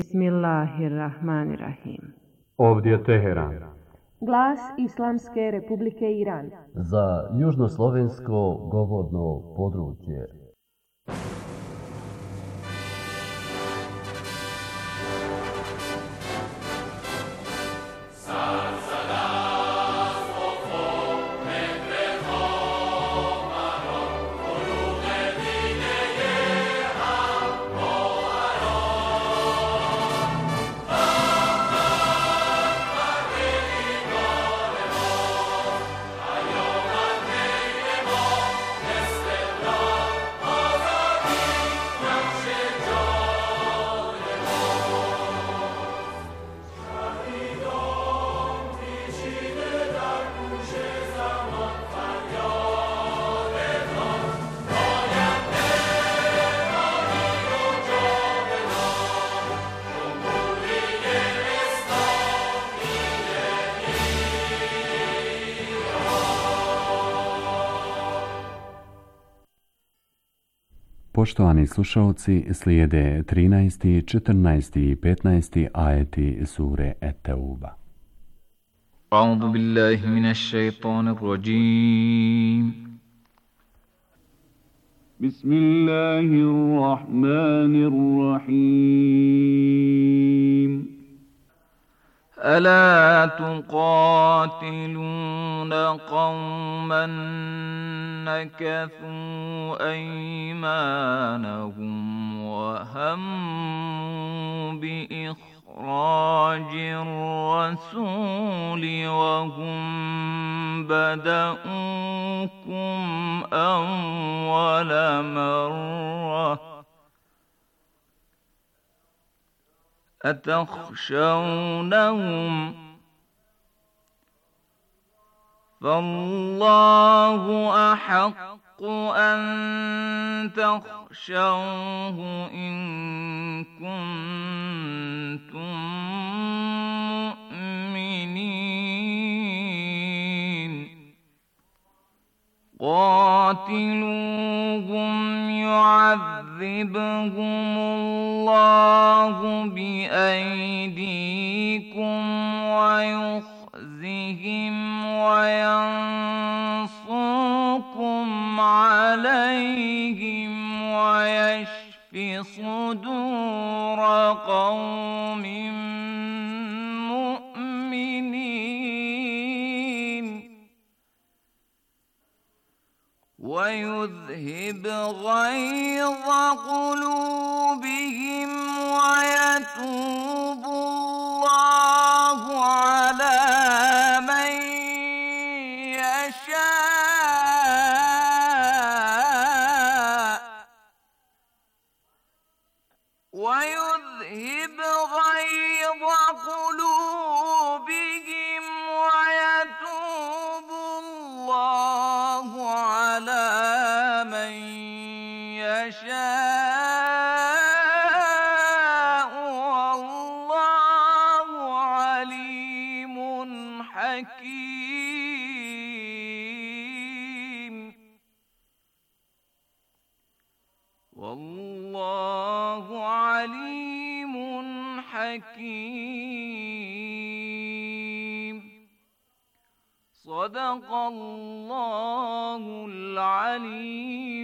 Bismillahirrahmanirrahim. Ovdje je Teheran. Glas Islamske Republike Iran. Za južnoslovensko govorno područje. Poštovani slušalci, slijede 13., 14. i 15. ajeti sure Et-Tauba. A'udhu billahi minash shaitanir rajim. Bismillahirrahmanirrahim. ألا تقاتلون قوما نكثوا أيمانهم وهموا بإخراج الرسول وهم بدأوكم أول مرة أتخشونهم فالله أحق أن تخشوه إن كنتم مؤمنين قاتلوهم يعذبهم الله بأيديكم ويخزهم وينصركم عليهم ويشف صدور قوم مؤمنين ويذهب غيظ قلوبهم ويتوب الله على من يشاء ويذهب غيظ قلوبهم ويتوب الله على من يشاء والله عليم حكيم والله عليم حكيم صدق الله العلي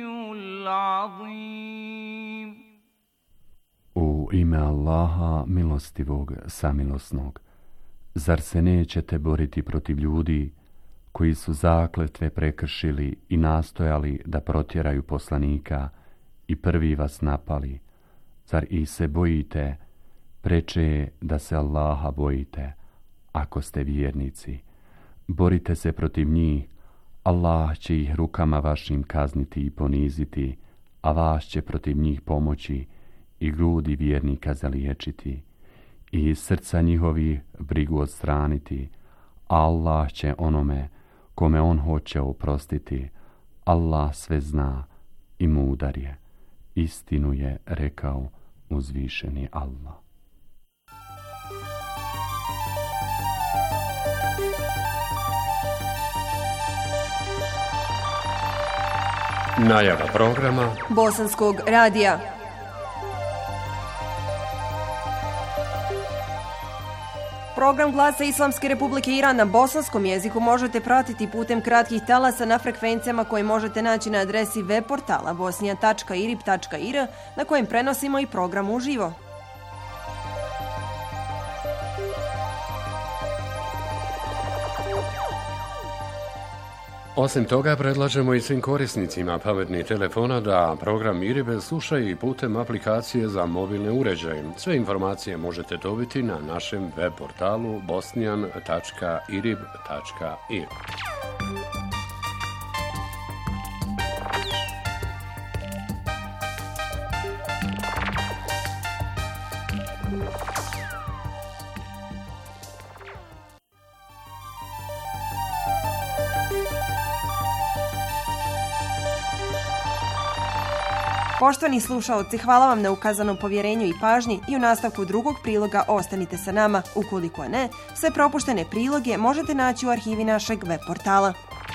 العظيم. U ime Allaha milostivog samilosnog, zar se nećete boriti protiv ljudi koji su zakletve prekršili i nastojali da protjeraju poslanika i prvi vas napali? Zar ih se bojite? Preče je da se Allaha bojite, ako ste vjernici. Borite se protiv njih, Allah će ih rukama vašim kazniti i poniziti, a vas će protiv njih pomoći i grudi vjernika zaliječiti i iz srca njihovih brigu odstraniti. Allah će onome kome on hoće oprostiti. Allah sve zna i mudar je. Istinu je rekao uzvišeni Allah. Najava programa Bosanskog radija. Program Glasa Islamske Republike Iran na bosanskom jeziku možete pratiti putem kratkih talasa na frekvencijama koje možete naći na adresi web portala bosnija.irib.ir na kojem prenosimo i program uživo. Osim toga, predlažemo i svim korisnicima pametnih telefona da program IRIB slušaju i putem aplikacije za mobilne uređaje. Sve informacije možete dobiti na našem web portalu bosnian.irib.ir. Poštovani slušaoci, hvala vam na ukazanom povjerenju i pažnji i u nastavku drugog priloga ostanite sa nama. Ukoliko ne, sve propuštene priloge možete naći u arhivi našeg web portala.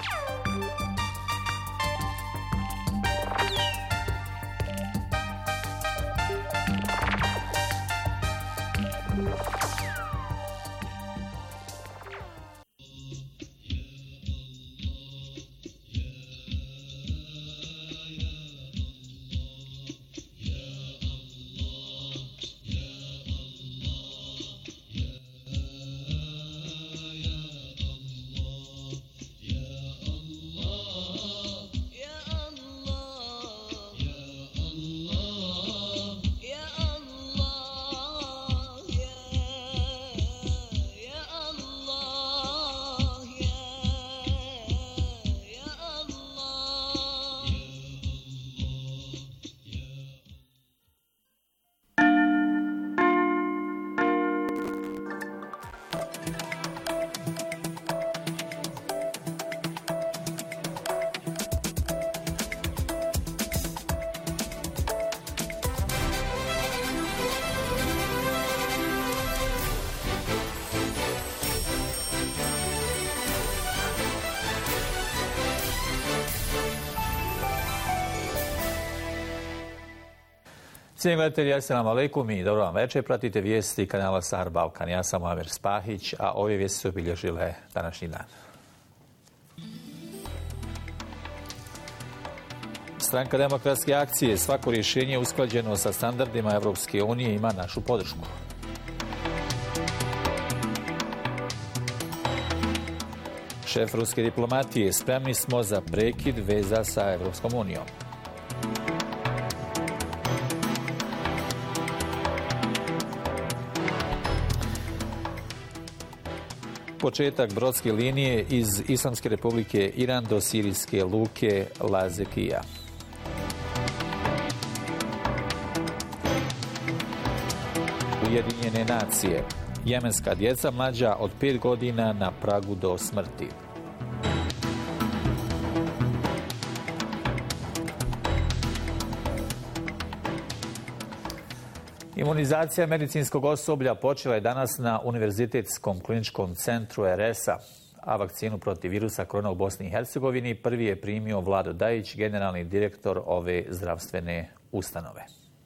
Cijenjeni gledatelji, assalamu alaikum i dobro vam večer. Pratite vijesti kanala Sahar Balkan. Ja sam Muamer Spahić, a ove vijesti su obilježile današnji dan. Stranka demokratske akcije, svako rješenje usklađeno sa standardima Evropske unije ima našu podršku. Šef ruske diplomatije, spremni smo za prekid veza sa Evropskom unijom. Početak brodske linije iz Islamske Republike Iran do sirijske luke Lazekija. Ujedinjene nacije. Jemenska djeca mlađa od 5 godina na pragu do smrti. Imunizacija medicinskog osoblja počela je danas na Univerzitetskom kliničkom centru RS-a, a vakcinu protiv virusa korona u Bosni i Hercegovini prvi je primio Vlado Dajić, generalni direktor ove zdravstvene ustanove.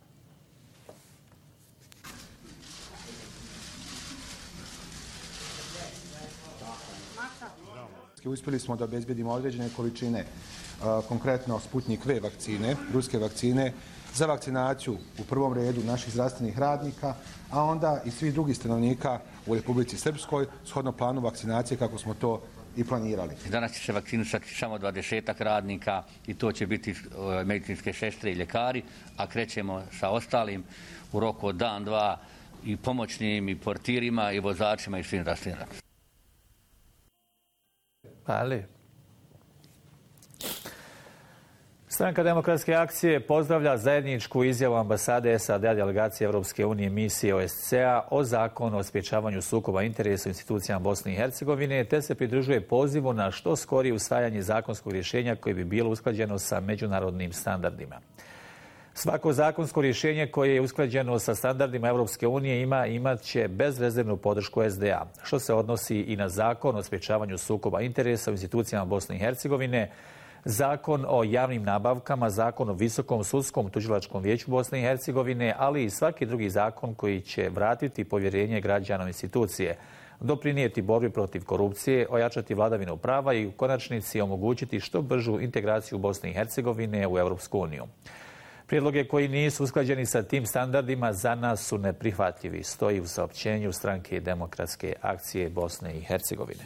Uspjeli smo da obezbedimo određene količine, konkretno Sputnik V vakcine, ruske vakcine, za vakcinaciju u prvom redu naših zdravstvenih radnika, a onda i svih drugih stanovnika u Republici Srpskoj, shodno planu vakcinacije kako smo to i planirali. Danas će se vakcinisati samo 20 radnika i to će biti medicinske sestre i ljekari, a krećemo sa ostalim u roku od dan, dva i pomoćnim i portirima i vozačima i svim zdravstvenim radnicima. Ali Stranka demokratske akcije pozdravlja zajedničku izjavu ambasade SAD-a, delegacije Evropske unije, misije OSCE-a o zakonu o sprječavanju sukoba interesa u institucijama Bosne i Hercegovine, te se pridružuje pozivu na što skorije usvajanje zakonskog rješenja koje bi bilo usklađeno sa međunarodnim standardima. Svako zakonsko rješenje koje je usklađeno sa standardima Evropske unije imat će bezrezervnu podršku SDA, što se odnosi i na zakon o sprječavanju sukoba interesa u institucijama Bosne i Hercegovine, zakon o javnim nabavkama, zakon o Visokom sudskom tužilačkom vijeću Bosne i Hercegovine, ali i svaki drugi zakon koji će vratiti povjerenje građana u institucije, doprinijeti borbi protiv korupcije, ojačati vladavinu prava i u konačnici omogućiti što bržu integraciju Bosne i Hercegovine u Europsku uniju. Prijedloge koji nisu usklađeni sa tim standardima za nas su neprihvatljivi, stoji u saopćenju Stranke demokratske akcije Bosne i Hercegovine.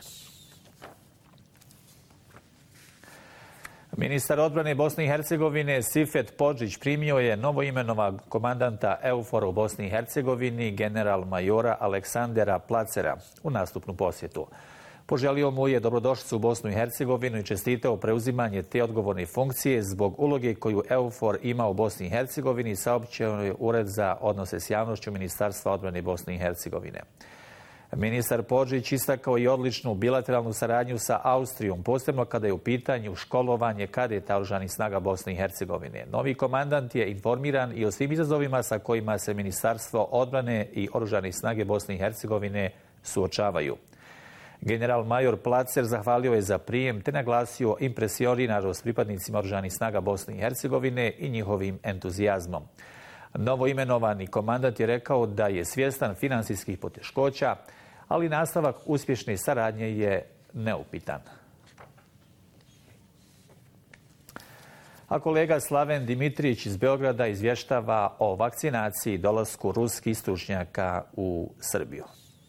Ministar odbrane Bosne i Hercegovine Sifet Podžić primio je novoimenovanog komandanta EUFOR u Bosni i Hercegovini general majora Aleksandera Placera u nastupnu posjetu. Poželio mu je dobrodošlicu u Bosnu i Hercegovinu i čestitao preuzimanje te odgovorne funkcije zbog uloge koju EUFOR ima u Bosni i Hercegovini, saopćio je Ured za odnose s javnošću Ministarstva odbrane Bosne i Hercegovine. Ministar Podžić istakao i odličnu bilateralnu saradnju sa Austrijom, posebno kada je u pitanju školovanje kadeta oružanih snaga Bosne i Hercegovine. Novi komandant je informiran i o svim izazovima sa kojima se Ministarstvo odbrane i oružanih snage Bosne i Hercegovine suočavaju. General major Placer zahvalio je za prijem te naglasio impresioniranost pripadnicima oružanih snaga Bosne i Hercegovine i njihovim entuzijazmom. Novoimenovani komandant je rekao da je svjestan finansijskih poteškoća, ali nastavak uspješne saradnje je neupitan. A kolega Slaven Dimitrijević iz Beograda izvještava o vakcinaciji i dolasku ruskih stručnjaka u Srbiju.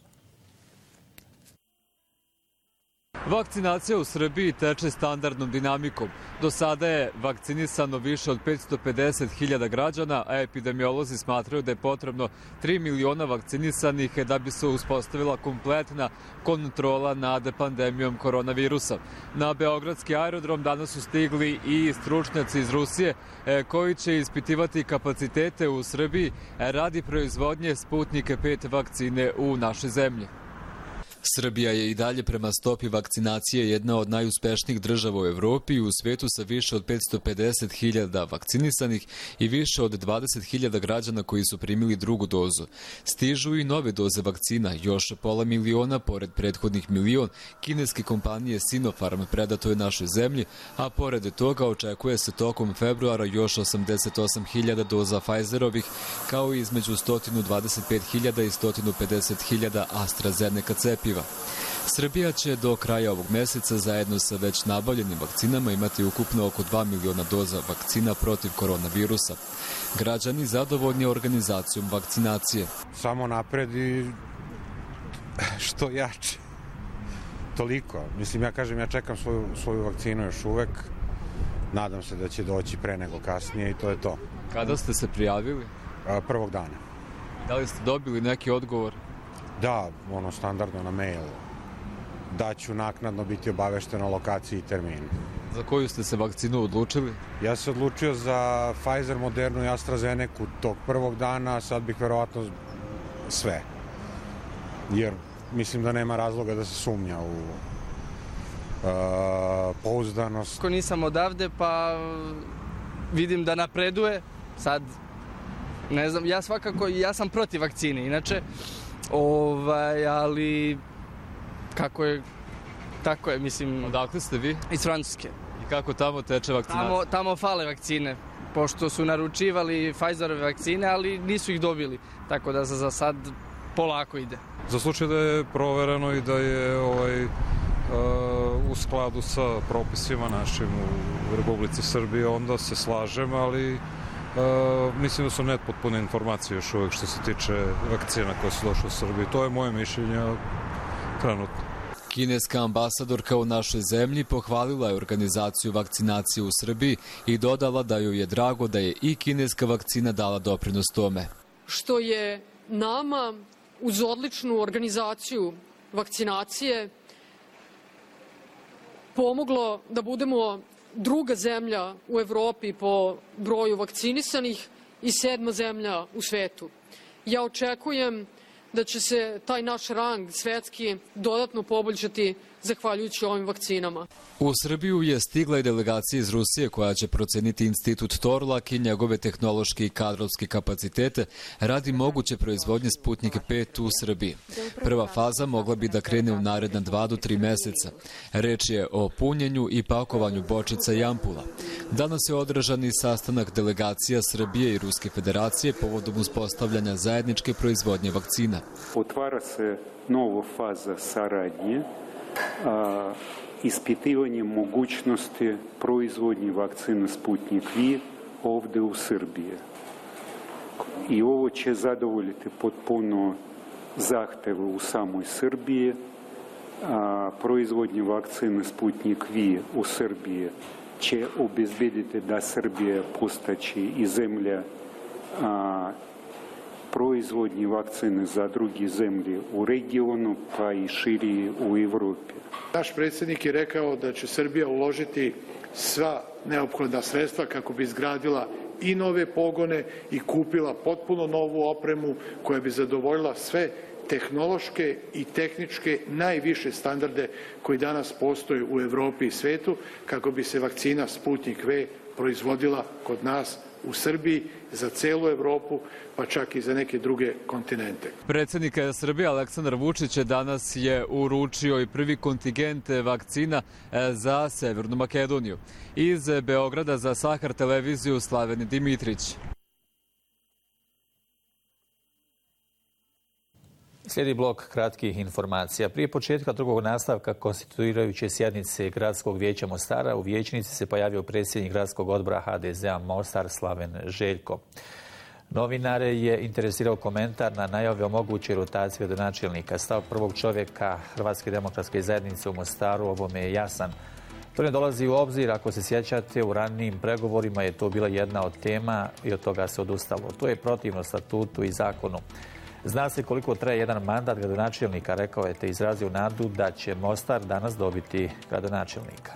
Vakcinacija u Srbiji teče standardnom dinamikom. Do sada je vakcinisano više od 550.000 građana, a epidemiolozi smatraju da je potrebno 3 miliona vakcinisanih da bi se uspostavila kompletna kontrola nad pandemijom koronavirusa. Na beogradski aerodrom danas su stigli i stručnjaci iz Rusije koji će ispitivati kapacitete u Srbiji radi proizvodnje Sputnik 5 vakcine u našoj zemlji. Srbija je i dalje prema stopi vakcinacije jedna od najuspešnijih država u Evropi i u svetu sa više od 550.000 vakcinisanih i više od 20.000 građana koji su primili drugu dozu. Stižu i nove doze vakcina, još 500.000 pored prethodnih 1 milion kineske kompanije Sinopharm predato je našoj zemlji, a pored toga očekuje se tokom februara još 88.000 doza Pfizerovih, kao i između 125.000 i 150.000 AstraZeneca cepiva. Srbija će do kraja ovog meseca zajedno sa već nabavljenim vakcinama imati ukupno oko 2 miliona doza vakcina protiv koronavirusa. Građani zadovoljni organizacijom vakcinacije. Samo napred i što jače. Toliko. Mislim, ja čekam svoju vakcinu još uvek. Nadam se da će doći pre nego kasnije i to je to. Kada ste se prijavili? Prvog dana. Da li ste dobili neki odgovor? Da, standardno na mail. Da ću naknadno biti obavešten o lokaciji i terminu. Za koju ste se vakcinu odlučili? Ja se odlučio za Pfizer, Modernu i AstraZeneca tog prvog dana, a sad bih verovatno sve. Jer mislim da nema razloga da se sumnja u pouzdanost. Ako nisam odavde, pa vidim da napreduje. Sad, ne znam, ja sam protiv vakcine, inače, ali kako je, tako je, mislim. Odakle ste vi? Iz Francuske. I kako tamo teče vakcinacija? Tamo fale vakcine, pošto su naručivali Pfizerove vakcine, ali nisu ih dobili, tako da za sad polako ide. Za slučaj da je provereno i da je u skladu sa propisima našim u Republici Srbije, onda se slažem, ali mislim da su nepotpune informacije još uvek što se tiče vakcina koje su došle u Srbiji. To je moje mišljenje trenutno. Kineska ambasadorka u našoj zemlji pohvalila je organizaciju vakcinacije u Srbiji i dodala da joj je drago da je i kineska vakcina dala doprinos tome. Što je nama uz odličnu organizaciju vakcinacije pomoglo da budemo druga zemlja u Evropi po broju vakcinisanih i 7. zemlja u svetu. Ja očekujem da će se taj naš rang svetski dodatno poboljšati zahvaljujući ovim vakcinama. U Srbiju je stigla i delegacija iz Rusije koja će proceniti institut Torlak i njegove tehnološke i kadrovske kapacitete radi moguće proizvodnje Sputnik 5 u Srbiji. Prva faza mogla bi da krene u naredna 2 do 3 meseca. Reč je o punjenju i pakovanju bočica i ampula. Danas je održan i sastanak delegacija Srbije i Ruske federacije povodom uspostavljanja zajedničke proizvodnje vakcina. Otvara se nova faza saradnje, ispitivanje mogućnosti proizvodnje vakcine Sputnik V ovdje u Srbiji. I ovo će zadovoljiti potpuno zahteve u samoj Srbiji. Proizvodnje vakcine Sputnik V u Srbiji će obezbediti da Srbija postaće i zemlja proizvodnje vakcine za druge zemlje u regionu, pa i širi u Evropi. Naš predsjednik je rekao da će Srbija uložiti sva neophodna sredstva kako bi izgradila i nove pogone i kupila potpuno novu opremu koja bi zadovoljila sve tehnološke i tehničke najviše standarde koji danas postoje u Evropi i svetu, kako bi se vakcina Sputnik V proizvodila kod nas u Srbiji za celu Evropu, pa čak i za neke druge kontinente. Predsjednik Srbije Aleksandar Vučić danas je uručio i prvi kontingent vakcina za Severnu Makedoniju. Iz Beograda za Sahar televiziju Slaven Dimitrić. Slijedi blok kratkih informacija. Prije početka drugog nastavka konstituirajuće sjednice Gradskog vijeća Mostara u vijećnici se pojavio predsjednik Gradskog odbora HDZ-a Mostar Slaven Željko. Novinare je interesirao komentar na najave o mogućoj rotaciji gradonačelnika. Stav prvog čovjeka Hrvatske demokratske zajednice u Mostaru ovome je jasan. To ne dolazi u obzir, ako se sjećate, u ranijim pregovorima je to bila jedna od tema i od toga se odustalo. To je protivno statutu i zakonu. Zna se koliko traje jedan mandat gradonačelnika, rekao je, te izrazio nadu da će Mostar danas dobiti gradonačelnika.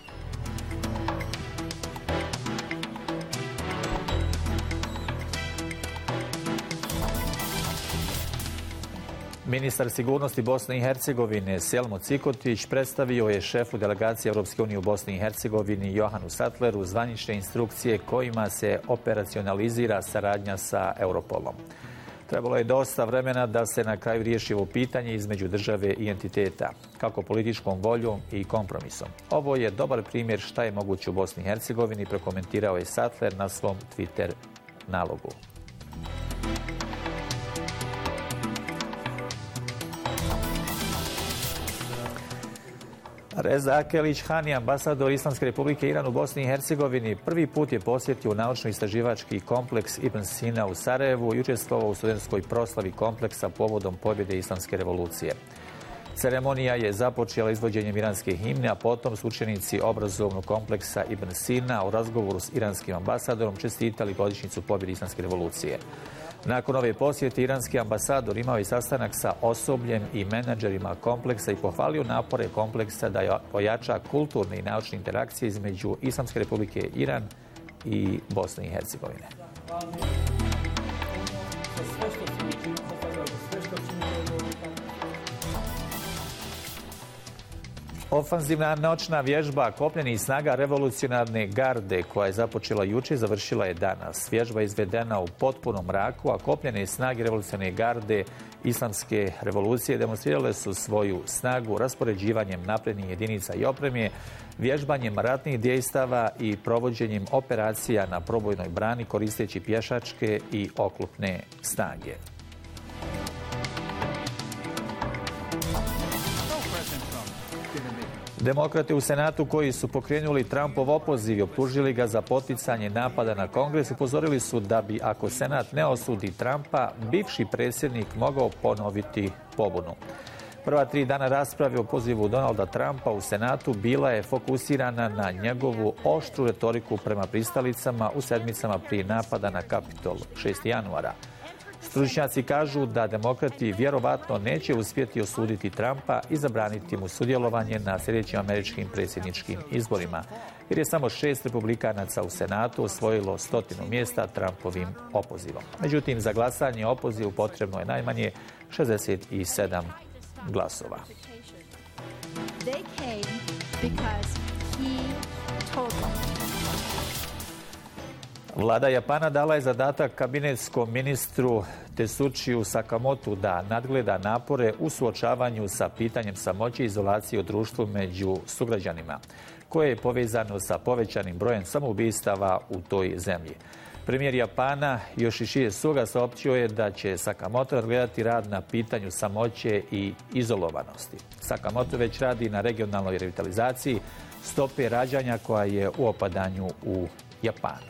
Ministar sigurnosti Bosne i Hercegovine Selmo Cikotić predstavio je šefu delegacije Europske unije u Bosni i Hercegovini Johanu Sattleru zvanične instrukcije kojima se operacionalizira saradnja sa Europolom. Trebalo je dosta vremena da se na kraju riješi ovo pitanje između države i entiteta, kako političkom voljom i kompromisom. Ovo je dobar primjer šta je moguće u Bosni i Hercegovini, prokomentirao je Sattler na svom Twitter nalogu. Reza Akelić Hani, ambasador Islamske republike Iran u Bosni i Hercegovini, prvi put je posjetio naučno-istraživački kompleks Ibn Sina u Sarajevu i učestvovao u studentskoj proslavi kompleksa povodom pobjede Islamske revolucije. Ceremonija je započela izvođenjem iranske himne, a potom su učenici obrazovnog kompleksa Ibn Sina u razgovoru s iranskim ambasadorom čestitali godišnjicu pobjede Islamske revolucije. Nakon ove posjete, iranski ambasador imao je sastanak sa osobljem i menadžerima kompleksa i pohvalio napore kompleksa da ojača kulturne i naučne interakcije između Islamske republike Iran i Bosne i Hercegovine. Ofanzivna noćna vježba kopnenih snaga revolucionarne garde koja je započela juče završila je danas. Vježba je izvedena u potpunom mraku, a kopnene snage revolucionarne garde Islamske revolucije demonstrirale su svoju snagu raspoređivanjem naprednih jedinica i opreme, vježbanjem ratnih dejstava i provođenjem operacija na probojnoj brani koristeći pješačke i oklopne snage. Demokrate u Senatu koji su pokrenuli Trumpov opoziv i optužili ga za poticanje napada na Kongres upozorili su da bi, ako Senat ne osudi Trumpa, bivši predsjednik mogao ponoviti pobunu. Prva 3 dana rasprave o pozivu Donalda Trumpa u Senatu bila je fokusirana na njegovu oštru retoriku prema pristalicama u sedmicama prije napada na Kapitol 6. januara. Stručnjaci kažu da demokrati vjerovatno neće uspjeti osuditi Trumpa i zabraniti mu sudjelovanje na sljedećim američkim predsjedničkim izborima, jer je samo 6 republikanaca u Senatu osvojilo 100 mjesta Trumpovim opozivom. Međutim, za glasanje o opozivu potrebno je najmanje 67 glasova. Vlada Japana dala je zadatak kabinetskom ministru Tetsuchiju Sakamotu da nadgleda napore u suočavanju sa pitanjem samoće i izolacije u društvu među sugrađanima, koje je povezano sa povećanim brojem samoubistava u toj zemlji. Premijer Japana Yoshihide Suga saopćio je da će Sakamoto nadgledati rad na pitanju samoće i izolovanosti. Sakamoto već radi na regionalnoj revitalizaciji stope rađanja koja je u opadanju u Japanu.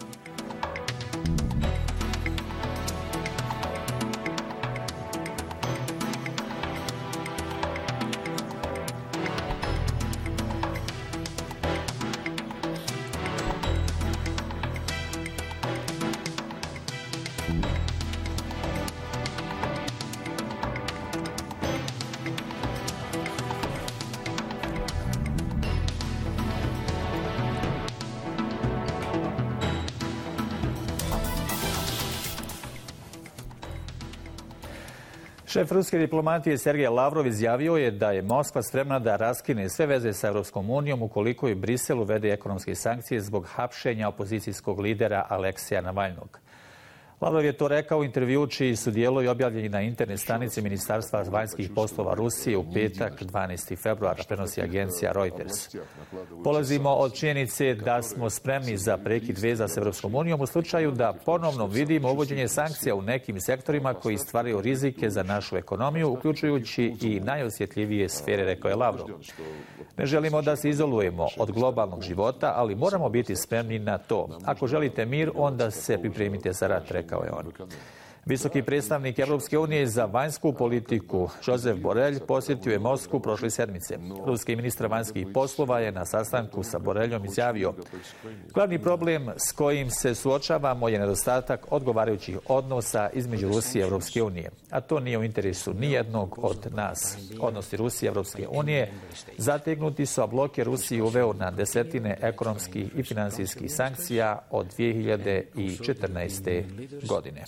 Šef ruske diplomatije Sergej Lavrov izjavio je da je Moskva spremna da raskine sve veze sa Europskom unijom ukoliko i Brisel uvede ekonomske sankcije zbog hapšenja opozicijskog lidera Alekseja Navalnog. Lavrov je to rekao u intervjuu čiji su dijelovi objavljeni na internet stranici Ministarstva vanjskih poslova Rusije u petak 12. februara, prenosi agencija Reuters. Polazimo od činjenice da smo spremni za prekid veza s Europskom unijom u slučaju da ponovno vidimo uvođenje sankcija u nekim sektorima koji stvaraju rizike za našu ekonomiju, uključujući i najosjetljivije sfere, rekao je Lavrov. Ne želimo da se izolujemo od globalnog života, ali moramo biti spremni na to. Ako želite mir, onda se pripremite za rat, rekao je on. Visoki predstavnik Europske unije za vanjsku politiku Josep Borrell posjetio je Moskvu prošle sedmice. Ruski ministar vanjskih poslova je na sastanku sa Borrellom izjavio: glavni problem s kojim se suočavamo je nedostatak odgovarajućih odnosa između Rusije i Europske unije. A to nije u interesu nijednog od nas. Odnosi Rusije i Europske unije zategnuti su, a blok je Rusiji uveo na desetine ekonomskih i financijskih sankcija od 2014. godine.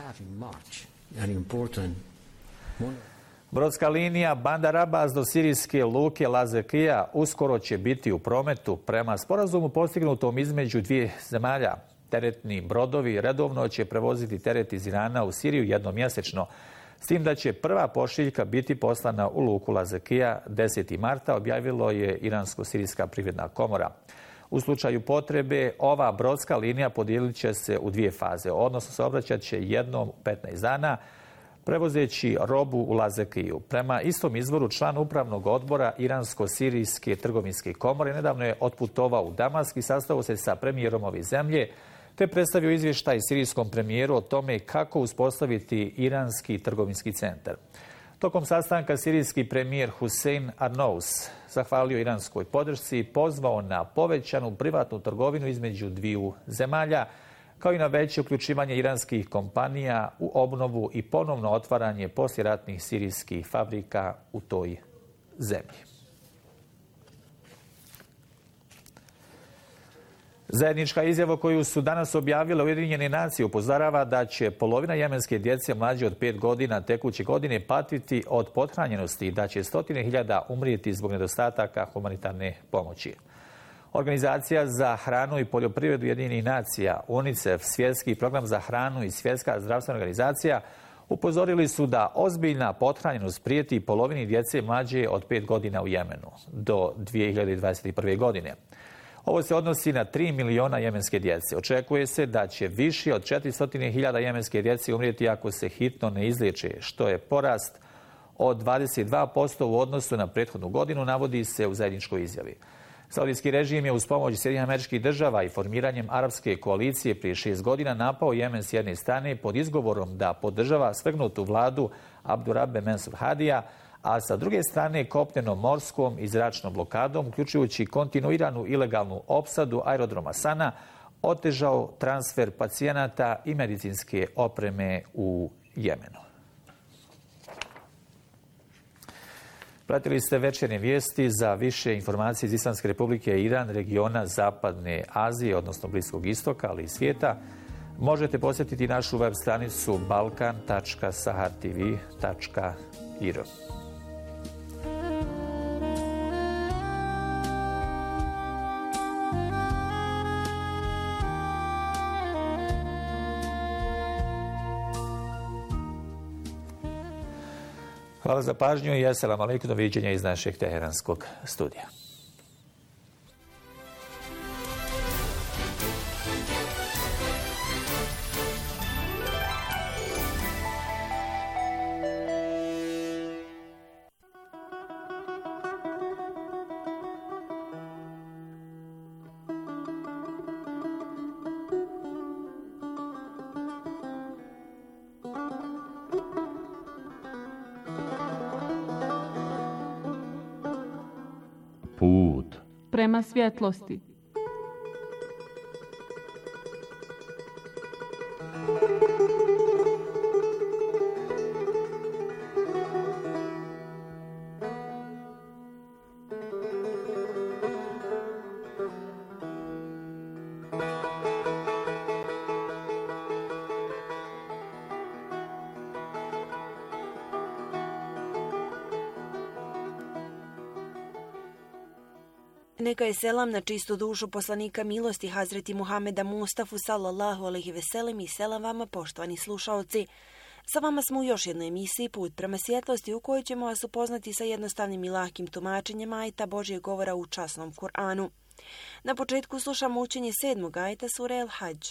Brodska linija Bandar Abbas do sirijske luke Lazekija uskoro će biti u prometu. Prema sporazumu postignutom između dvije zemalja, teretni brodovi redovno će prevoziti teret iz Irana u Siriju jednomjesečno, s tim da će prva pošiljka biti poslana u luku Lazekija 10. marta, objavilo je Iransko-sirijska privredna komora. U slučaju potrebe, ova brodska linija podijelit će se u dvije faze, odnosno saobraćat će jednom 15 dana, prevozeći robu u Lazekiju. Prema istom izvoru, član upravnog odbora Iransko-sirijske trgovinske komore nedavno je otputovao u Damask i sastao se sa premijerom ove zemlje, te predstavio izvještaj sirijskom premijeru o tome kako uspostaviti iranski trgovinski centar. Tokom sastanka sirijski premijer Hussein Arnous zahvalio iranskoj podršci i pozvao na povećanu privatnu trgovinu između dviju zemalja, kao i na veće uključivanje iranskih kompanija u obnovu i ponovno otvaranje poslijeratnih sirijskih fabrika u toj zemlji. Zajednička izjava koju su danas objavile Ujedinjene nacije upozorava da će polovina jemenske djece mlađe od 5 godina tekuće godine patiti od pothranjenosti i da će 100.000 umrijeti zbog nedostataka humanitarne pomoći. Organizacija za hranu i poljoprivredu Ujedinjenih nacija, UNICEF, Svjetski program za hranu i Svjetska zdravstvena organizacija upozorili su da ozbiljna pothranjenost prijeti polovini djece mlađe od 5 godina u Jemenu do 2021. godine. Ovo se odnosi na 3 miliona jemenske djece. Očekuje se da će više od 400.000 jemenske djece umrijeti ako se hitno ne izliječe, što je porast od 22% u odnosu na prethodnu godinu, navodi se u zajedničkoj izjavi. Saudijski režim je uz pomoć Sjedinjenih Američkih Država i formiranjem arapske koalicije prije 6 godina napao Jemen s jedne strane pod izgovorom da podržava svrgnutu vladu Abdurabbe Mansur Hadija, a sa druge strane kopnenom, morskom i zračnom blokadom, uključujući kontinuiranu ilegalnu opsadu aerodroma Sana, otežao transfer pacijenata i medicinske opreme u Jemenu. Pratili ste večernje vijesti. Za više informacije iz Islamske Republike Iran, regiona Zapadne Azije, odnosno Bliskog istoka, ali i svijeta, možete posjetiti našu web stranicu balkan.sahartv.ir. Hvala za pažnju i assalamu alaikum, doviđenja iz našeg teheranskog studija. Put prema svjetlosti. Neka je selam na čistu dušu poslanika milosti Hazreti Muhameda Mustafu sallallahu alejhi ve sellem i selam vama poštovani slušaoci. Sa vama smo u još jednoj emisiji Put prema svjetlosti u kojoj ćemo vas upoznati sa jednostavnim i lahkim tumačenjem ajeta Božjeg govora u časnom Kur'anu. Na početku slušamo učenje 7. ajeta sure El-Hadž.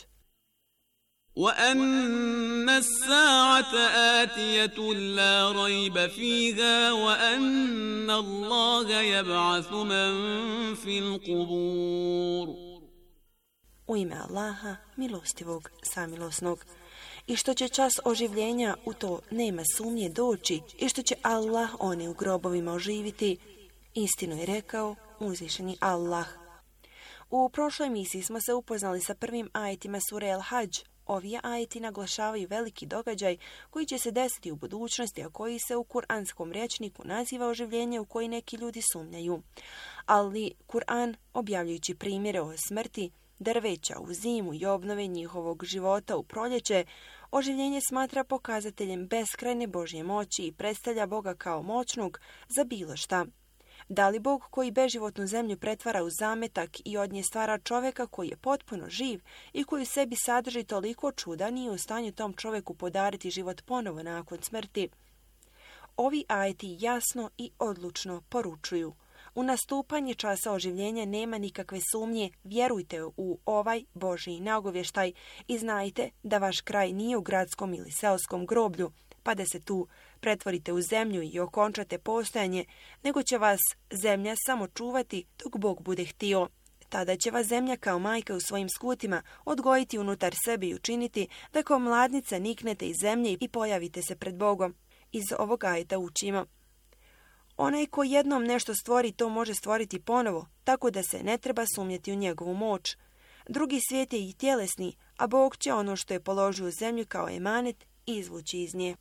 وأن الساعة آتية لا ريب فيها وأن الله يبعث من في القبور. U ime Allaha, milostivog, samilosnog. I što će čas oživljenja, u to nema sumnje doći, i što će Allah one u grobovima oživiti. Istinu je rekao uzvišeni Allah. U prošloj emisiji smo se upoznali sa prvim ajetima sure El-Hadž. Ovi ajeti naglašavaju veliki događaj koji će se desiti u budućnosti, a koji se u kuranskom rječniku naziva oživljenje u koji neki ljudi sumnjaju. Ali Kur'an, objavljujući primjere o smrti drveća u zimu i obnove njihovog života u proljeće, oživljenje smatra pokazateljem beskrajne Božje moći i predstavlja Boga kao moćnog za bilo šta. Da li Bog koji beživotnu zemlju pretvara u zametak i od nje stvara čovjeka koji je potpuno živ i koji u sebi sadrži toliko čuda, nije u stanju tom čovjeku podariti život ponovo nakon smrti? Ovi ajeti jasno i odlučno poručuju: u nastupanje časa oživljenja nema nikakve sumnje, vjerujte u ovaj Božji nagovještaj i znajte da vaš kraj nije u gradskom ili seoskom groblju, pa da se tu pretvorite u zemlju i okončate postojanje, nego će vas zemlja samo čuvati dok Bog bude htio. Tada će vas zemlja kao majka u svojim skutima odgojiti unutar sebe i učiniti da kao mladnica niknete iz zemlje i pojavite se pred Bogom. Iz ovog ajeta učimo: onaj ko jednom nešto stvori, to može stvoriti ponovo, tako da se ne treba sumnjati u njegovu moć. Drugi svijet je i tjelesni, a Bog će ono što je položio u zemlju kao emanet izvući iz nje.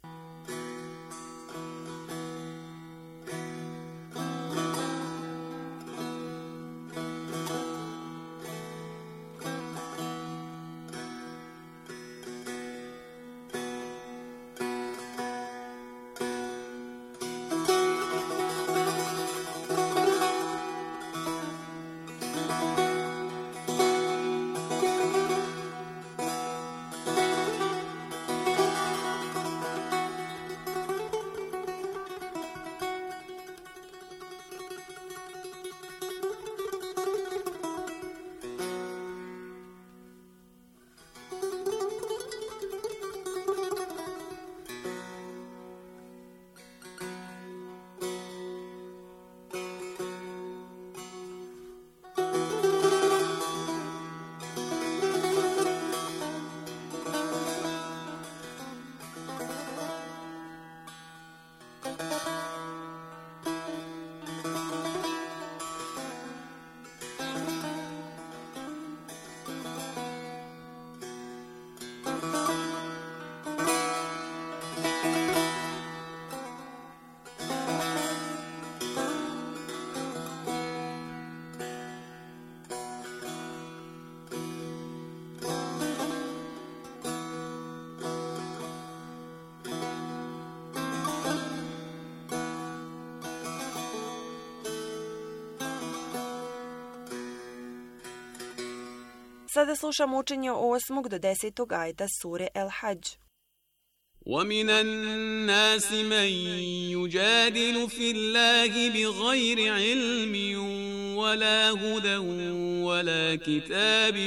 Sada slušamo učenje 8. do 10. ajeta sure El-Hadž. ومن الناس من يجادل في الله بغير علم ولا هدى ولا كتاب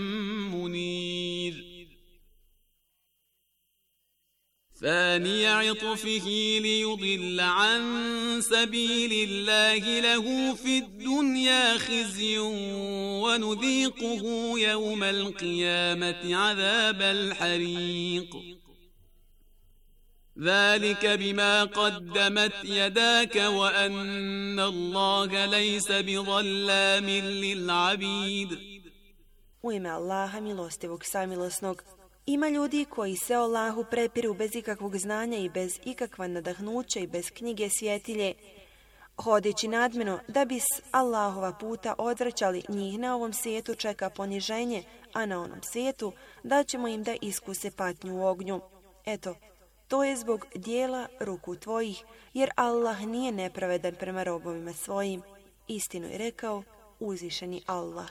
منير ثاني عطفه ليضل عن سبيل الله له في الدنيا خزي ونذيقه يوم القيامة عذاب الحريق. ذلك بما قدمت يداك وأن الله ليس بظلام للعبيد. U ime Allaha, milostivog, samilosnog. Ima ljudi koji se Allahu prepiru bez ikakvog znanja i bez ikakva nadahnuća i bez knjige svjetilje, hodeći nadmeno da bi s Allahova puta odvraćali, njih na ovom svijetu čeka poniženje, a na onom svijetu da ćemo im da iskuse patnju u ognju. Eto, to je zbog dijela ruku tvojih, jer Allah nije nepravedan prema robovima svojim. Istinu je rekao uzvišeni Allah.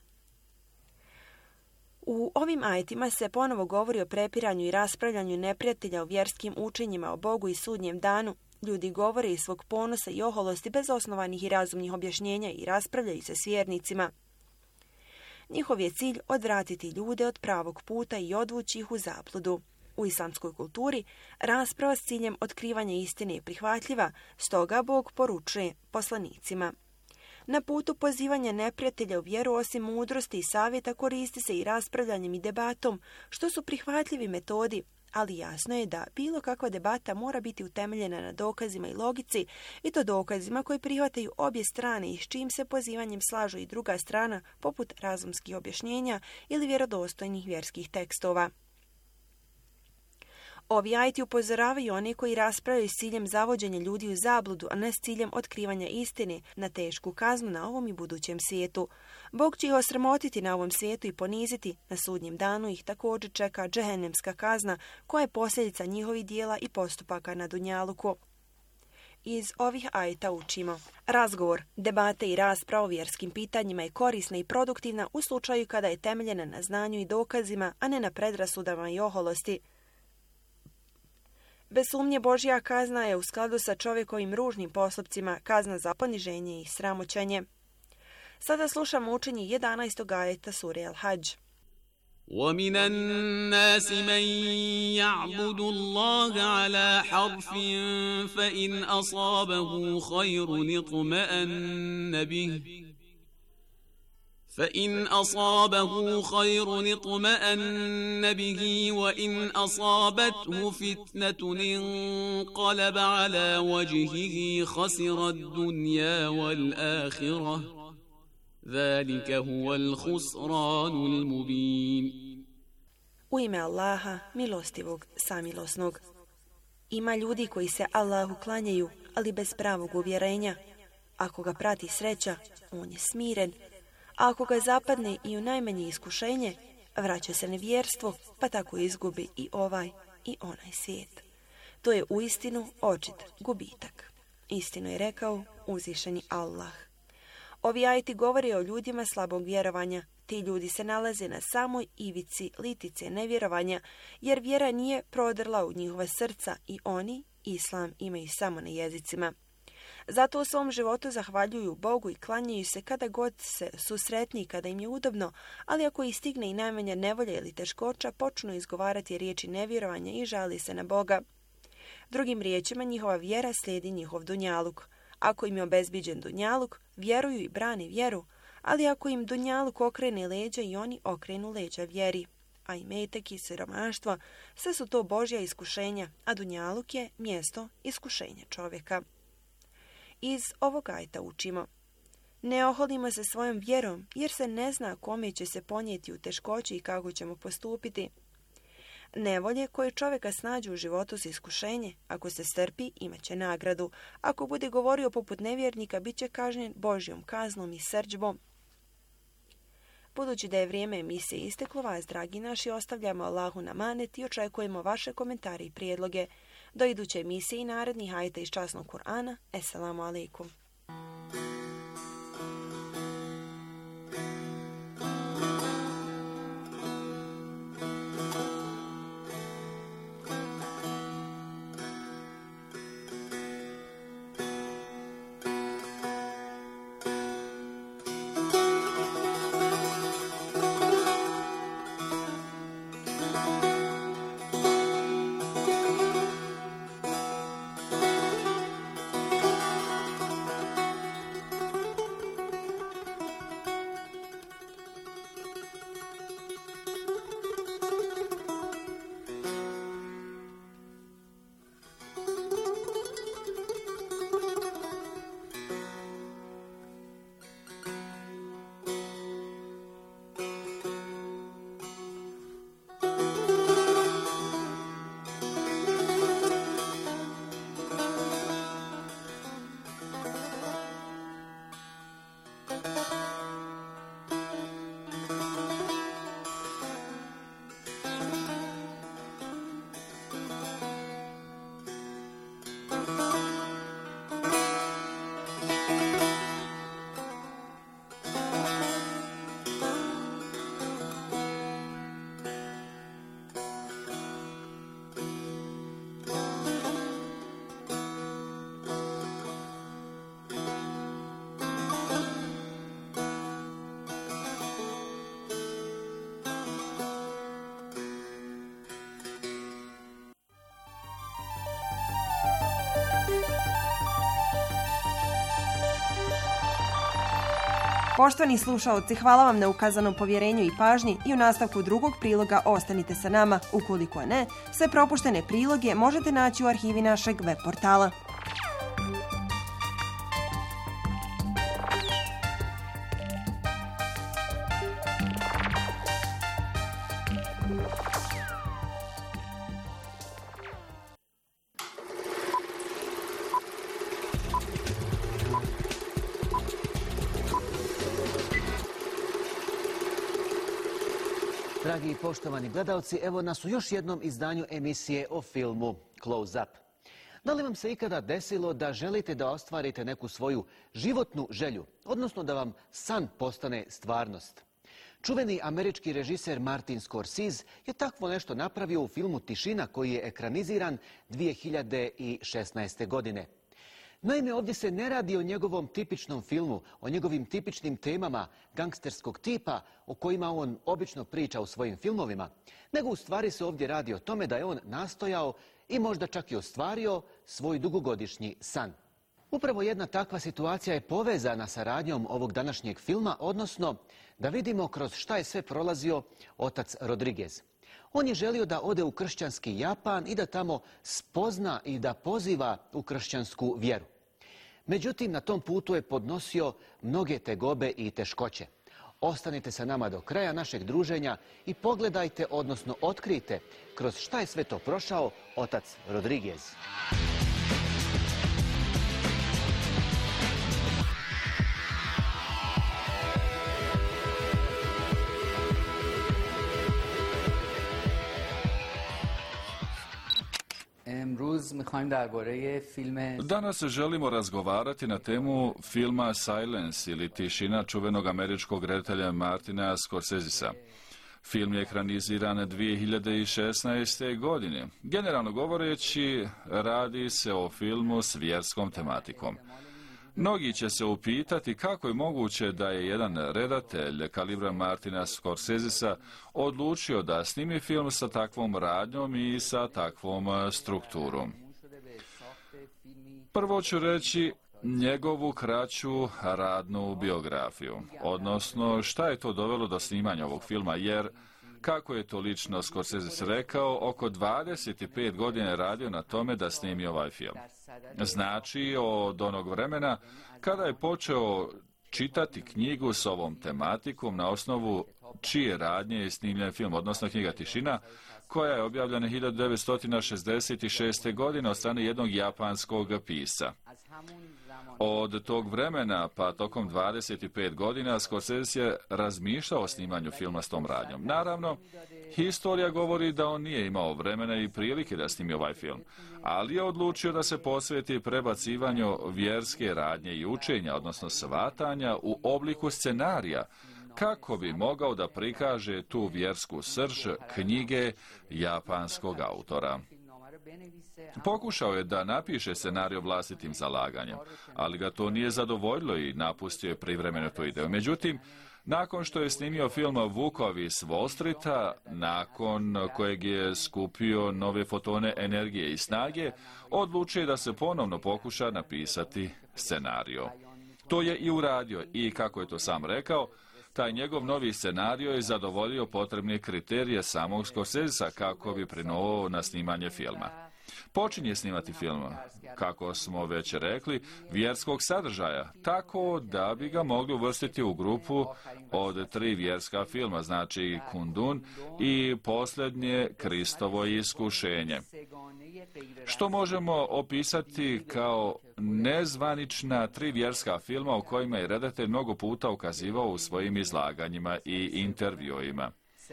U ovim ajetima se ponovo govori o prepiranju i raspravljanju neprijatelja o vjerskim učenjima o Bogu i sudnjem danu. Ljudi govore iz svog ponosa i oholosti bez osnovanih i razumnih objašnjenja i raspravljaju se s vjernicima. Njihov je cilj odvratiti ljude od pravog puta i odvući ih u zabludu. U islamskoj kulturi rasprava s ciljem otkrivanja istine je prihvatljiva, stoga Bog poručuje poslanicima. Na putu pozivanja neprijatelja u vjeru osim mudrosti i savjeta koristi se i raspravljanjem i debatom, što su prihvatljivi metodi, ali jasno je da bilo kakva debata mora biti utemeljena na dokazima i logici, i to dokazima koji prihvataju obje strane i s čijim se pozivanjem slažu i druga strana, poput razumskih objašnjenja ili vjerodostojnih vjerskih tekstova. Ovi ajeti upozoravaju one koji raspravljaju s ciljem zavođenja ljudi u zabludu, a ne s ciljem otkrivanja istine, na tešku kaznu na ovom i budućem svijetu. Bog će ih osramotiti na ovom svijetu i poniziti, na sudnjem danu ih također čeka džehennemska kazna, koja je posljedica njihovih dijela i postupaka na dunjaluku. Iz ovih ajeta učimo. Razgovor, debate i rasprava o vjerskim pitanjima je korisna i produktivna u slučaju kada je temeljena na znanju i dokazima, a ne na predrasudama i oholosti. Bez sumnje Božja kazna je u skladu sa čovjekovim ružnim postupcima kazna za poniženje i sramoćenje. Sada slušamo učenje 11. ajeta sure Al-Hadž. وَمِنَ النَّاسِ مَنْ يَعْبُدُ اللَّهَ عَلَى حَرْفٍ فَإِنْ أَصَابَهُ خَيْرٌ اطْمَأَنَّ بِهِ وَإِنْ أَصَابَتْهُ فِتْنَةٌ انقَلَبَ عَلَى وَجْهِهِ خَسِرَ الدُّنْيَا وَالْآخِرَةَ ذَلِكَ هُوَ الْخُسْرَانُ الْمُبِينُ. U ime Allaha, milostivog, samilosnog. Ima ljudi koji se Allahu klanjaju, ali bez pravog uvjerenja. Ako ga prati sreća, on je smiren. A ako ga zapadne i u najmanje iskušenje, vraća se nevjerstvo, pa tako izgubi i ovaj i onaj svijet. To je uistinu očit gubitak. Istinu je rekao uzvišeni Allah. Ovi ajeti govore o ljudima slabog vjerovanja. Ti ljudi se nalaze na samoj ivici litice nevjerovanja, jer vjera nije prodrla u njihova srca i oni islam imaju samo na jezicima. Zato u svom životu zahvaljuju Bogu i klanjaju se kada god su sretni i kada im je udobno, ali ako ih stigne i najmanja nevolja ili teškoća, počnu izgovarati riječi nevjerovanja i žali se na Boga. Drugim riječima, njihova vjera slijedi njihov dunjaluk. Ako im je obezbiđen dunjaluk, vjeruju i brane vjeru, ali ako im dunjaluk okrene leđa, i oni okrenu leđa vjeri. A imetak i siromaštvo, sve su to Božja iskušenja, a dunjaluk je mjesto iskušenja čovjeka. Iz ovog ajeta učimo. Ne oholimo se svojom vjerom, jer se ne zna kome će se ponijeti u teškoći i kako ćemo postupiti. Nevolje koje čovjeka snađu u životu su iskušenje. Ako se strpi, imat će nagradu. Ako bude govorio poput nevjernika, bit će kažnjen Božjom kaznom i srdžbom. Budući da je vrijeme emisije isteklo, vas, dragi naši, ostavljamo Allahu na manet i očekujemo vaše komentare i prijedloge. Do iduće emisije i narednih ajeta iz časnog Kur'ana. Esselamu alaikum. Poštovani slušaoci, hvala vam na ukazanom povjerenju i pažnji i u nastavku drugog priloga ostanite sa nama. Ukoliko ne, sve propuštene priloge možete naći u arhivi našeg web portala. Dragi i poštovani gledalci, evo nas u još jednom izdanju emisije o filmu Close Up. Da li vam se ikada desilo da želite da ostvarite neku svoju životnu želju, odnosno da vam san postane stvarnost? Čuveni američki režiser Martin Scorsese je takvo nešto napravio u filmu Tišina koji je ekraniziran 2016. godine. Naime, ovdje se ne radi o njegovom tipičnom filmu, o njegovim tipičnim temama gangsterskog tipa o kojima on obično priča u svojim filmovima, nego u stvari se ovdje radi o tome da je on nastojao i možda čak i ostvario svoj dugogodišnji san. Upravo jedna takva situacija je povezana sa radnjom ovog današnjeg filma, odnosno da vidimo kroz šta je sve prolazio otac Rodriguez. On je želio da ode u kršćanski Japan i da tamo spozna i da poziva u kršćansku vjeru. Međutim, na tom putu je podnosio mnoge tegobe i teškoće. Ostanite sa nama do kraja našeg druženja i pogledajte, odnosno otkrijte kroz šta je sve to prošao otac Rodriguez. Danas želimo razgovarati na temu filma Silence ili Tišina čuvenog američkog redatelja Martina Scorsesea. Film je ekraniziran 2016. godine. Generalno govoreći, radi se o filmu s vjerskom tematikom. Mnogi će se upitati kako je moguće da je jedan redatelj kalibra Martina Scorsesea odlučio da snimi film sa takvom radnjom i sa takvom strukturom. Prvo ću reći njegovu kraću radnu biografiju, odnosno šta je to dovelo do snimanja ovog filma, jer kako je to lično Scorsese rekao, oko 25 godina je radio na tome da snimi ovaj film. Znači, od onog vremena kada je počeo čitati knjigu s ovom tematikom na osnovu čije radnje je snimljen film, odnosno knjiga Tišina, koja je objavljena 1966. godine od strane jednog japanskog pisca. Od tog vremena, pa tokom 25 godina, Scorsese je razmišljao o snimanju filma s tom radnjom. Naravno, historija govori da on nije imao vremena i prilike da snimi ovaj film, ali je odlučio da se posveti prebacivanju vjerske radnje i učenja, odnosno shvatanja, u obliku scenarija, kako bi mogao da prikaže tu vjersku srž knjige japanskog autora. Pokušao je da napiše scenarij vlastitim zalaganjem, ali ga to nije zadovoljilo i napustio je privremeno tu ideju. Međutim, nakon što je snimio film Vukovi s Wall Streeta, nakon kojeg je skupio nove fotone energije i snage, odlučio je da se ponovno pokuša napisati scenario. To je i uradio i, kako je to sam rekao, taj njegov novi scenario je zadovoljio potrebne kriterije samog Scorsesea kako bi prinovao na snimanje filma. Počinje snimati film, kako smo već rekli, vjerskog sadržaja, tako da bi ga mogli uvrstiti u grupu od 3 vjerska filma, znači Kundun i posljednje Kristovo iskušenje, što možemo opisati kao nezvanična 3 vjerska filma o kojima je redatelj mnogo puta ukazivao u svojim izlaganjima i intervjuima.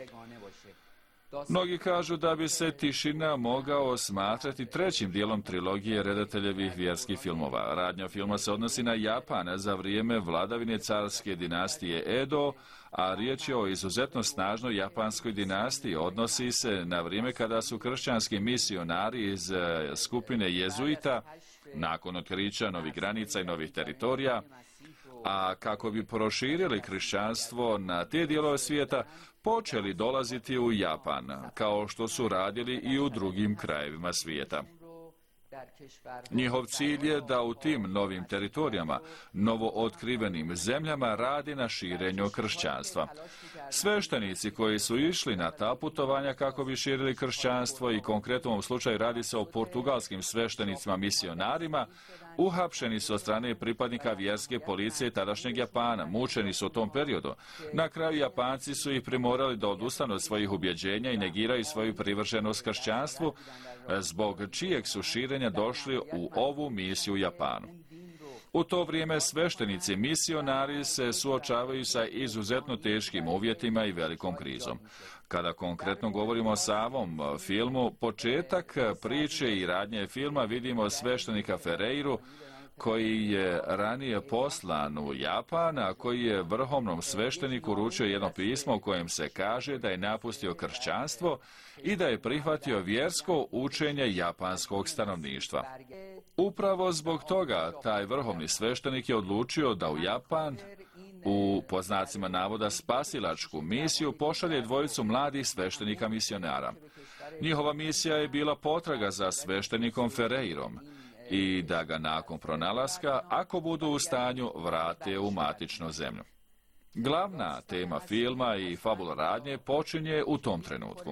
Mnogi kažu da bi se Tišina mogao smatrati 3. dijelom trilogije redateljevih vjerskih filmova. Radnja filma se odnosi na Japan za vrijeme vladavine carske dinastije Edo, a riječ je o izuzetno snažnoj japanskoj dinastiji. Odnosi se na vrijeme kada su kršćanski misionari iz skupine jezuita, nakon otkrića novih granica i novih teritorija, a kako bi proširili kršćanstvo na te dijelove svijeta, počeli dolaziti u Japan, kao što su radili i u drugim krajevima svijeta. Njihov cilj je da u tim novim teritorijama, novo otkrivenim zemljama radi na širenju kršćanstva. Sveštenici koji su išli na ta putovanja kako bi širili kršćanstvo, i konkretno u ovom slučaju radi se o portugalskim sveštenicima misionarima, uhapšeni su od strane pripadnika vjerske policije tadašnjeg Japana, mučeni su u tom periodu. Na kraju Japanci su ih primorali da odustanu od svojih ubjeđenja i negiraju svoju privrženost kršćanstvu, zbog čijeg su širenja došli u ovu misiju u Japanu. U to vrijeme sveštenici misionari se suočavaju sa izuzetno teškim uvjetima i velikom krizom. Kada konkretno govorimo o samom filmu, početak priče i radnje filma vidimo sveštenika Ferreiru, koji je ranije poslan u Japan, a koji je vrhovnom svešteniku uručio jedno pismo u kojem se kaže da je napustio kršćanstvo i da je prihvatio vjersko učenje japanskog stanovništva. Upravo zbog toga taj vrhovni sveštenik je odlučio da u Japan, u po znacima navoda spasilačku misiju, pošalje dvojicu mladih sveštenika misionara. Njihova misija je bila potraga za sveštenikom Ferreirom i da ga nakon pronalaska, ako budu u stanju, vrate u matičnu zemlju. Glavna tema filma i fabula radnje počinje u tom trenutku.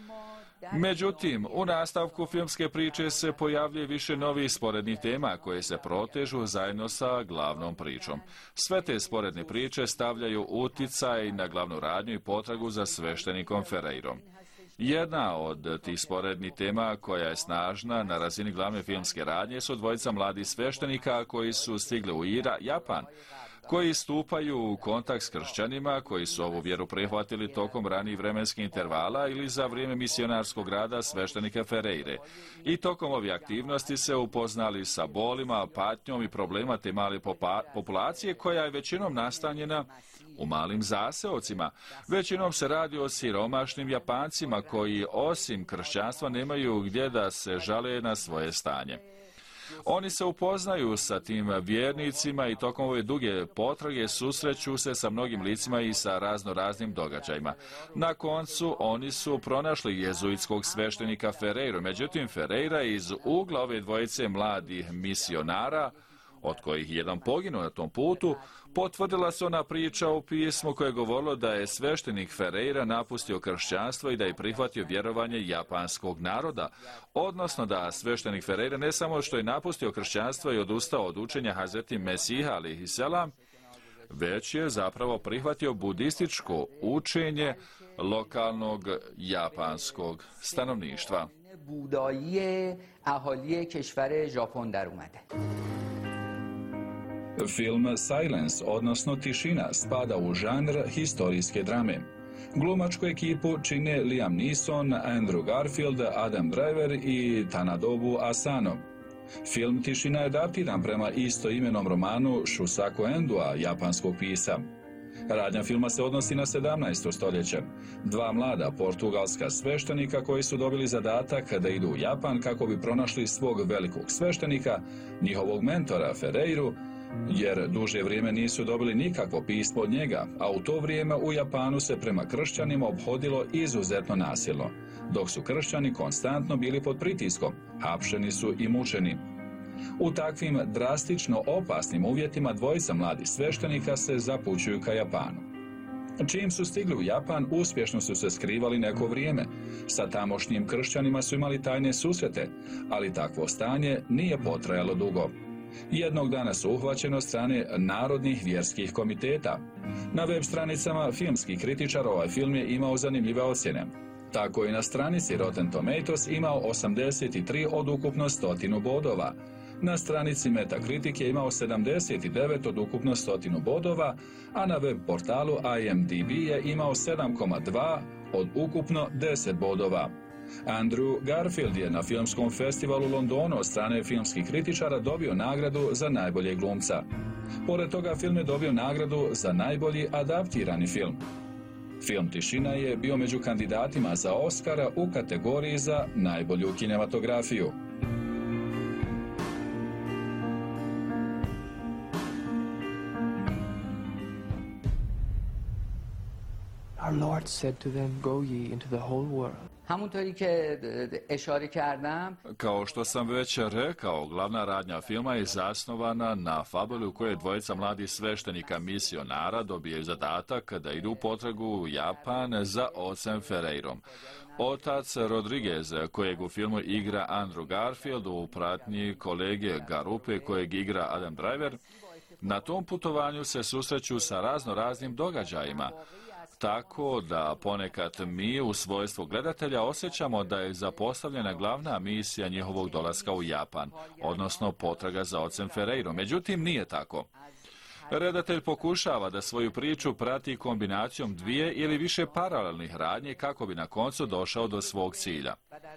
Međutim, u nastavku filmske priče se pojavljuje više novih sporednih tema koje se protežu zajedno sa glavnom pričom. Sve te sporedne priče stavljaju uticaj na glavnu radnju i potragu za sveštenikom Ferreirom. Jedna od tih sporednih tema koja je snažna na razini glavne filmske radnje su dvojica mladih sveštenika koji su stigli u Japan, koji stupaju u kontakt s kršćanima koji su ovu vjeru prihvatili tokom ranijih vremenskih intervala ili za vrijeme misionarskog rada sveštenika Ferreire. I tokom ove aktivnosti se upoznali sa bolima, patnjom i problema te male populacije koja je većinom nastanjena u malim zaseocima. Većinom se radi o siromašnim Japancima koji osim kršćanstva nemaju gdje da se žale na svoje stanje. Oni se upoznaju sa tim vjernicima i tokom ove duge potrage susreću se sa mnogim licima i sa raznoraznim događajima. Na koncu oni su pronašli jezuitskog sveštenika Ferreiru, međutim Ferreira iz ugla ove dvojice mladih misionara, od kojih jedan poginuo na tom putu, potvrdila se ona priča u pismu koje je govorilo da je sveštenik Ferreira napustio kršćanstvo i da je prihvatio vjerovanje japanskog naroda, odnosno da sveštenik Ferreira ne samo što je napustio kršćanstvo i odustao od učenja Hazreti Mesiha alejhiselam, već je zapravo prihvatio budističko učenje lokalnog japanskog stanovništva. Film Silence, odnosno Tišina, spada u žanr historijske drame. Glumačku ekipu čine Liam Neeson, Andrew Garfield, Adam Driver i Tanadobu Asano. Film Tišina je adaptiran prema istoimenom romanu Shusaku Endua, japanskog pisca. Radnja filma se odnosi na 17. stoljeće. Dva mlada portugalska sveštenika koji su dobili zadatak da idu u Japan kako bi pronašli svog velikog sveštenika, njihovog mentora Ferreiru, jer duže vrijeme nisu dobili nikakvo pismo od njega, a u to vrijeme u Japanu se prema kršćanima ophodilo izuzetno nasilno, dok su kršćani konstantno bili pod pritiskom, hapšeni su i mučeni. U takvim drastično opasnim uvjetima dvojica mladih sveštenika se zapućuju ka Japanu. Čim su stigli u Japan, uspješno su se skrivali neko vrijeme. Sa tamošnjim kršćanima su imali tajne susrete, ali takvo stanje nije potrajalo dugo. Jednog dana su uhvaćeni od strane narodnih vjerskih komiteta. Na web stranicama filmskih kritičara ovaj film je imao zanimljive ocjene. Tako i na stranici Rotten Tomatoes imao 83 od ukupno 100 bodova. Na stranici Metacritic je imao 79 od ukupno 100 bodova, a na web portalu IMDb je imao 7,2 od ukupno 10 bodova. Andrew Garfield je na filmskom festivalu u Londonu od strane filmskih kritičara dobio nagradu za najboljeg glumca. Pored toga film je dobio nagradu za najbolji adaptirani film. Film Tišina je bio među kandidatima za Oscara u kategoriji za najbolju kinematografiju. Our Lord said to them, "Go ye into the whole world Kao što sam već rekao, glavna radnja filma je zasnovana na fabuli u kojoj dvojica mladih sveštenika misionara dobijaju zadatak da idu u potragu u Japan za ocem Ferreirom. Otac Rodriguez, kojeg u filmu igra Andrew Garfield u pratnji kolege Garupe kojeg igra Adam Driver, na tom putovanju se susreću sa raznim događajima, tako da ponekad mi u svojstvu gledatelja osjećamo da je zapostavljena glavna misija njihovog dolaska u Japan, odnosno potraga za ocem Ferreirom. Međutim, nije tako. Redatelj pokušava da svoju priču prati kombinacijom dvije ili više paralelnih radnji kako bi na koncu došao do svog cilja.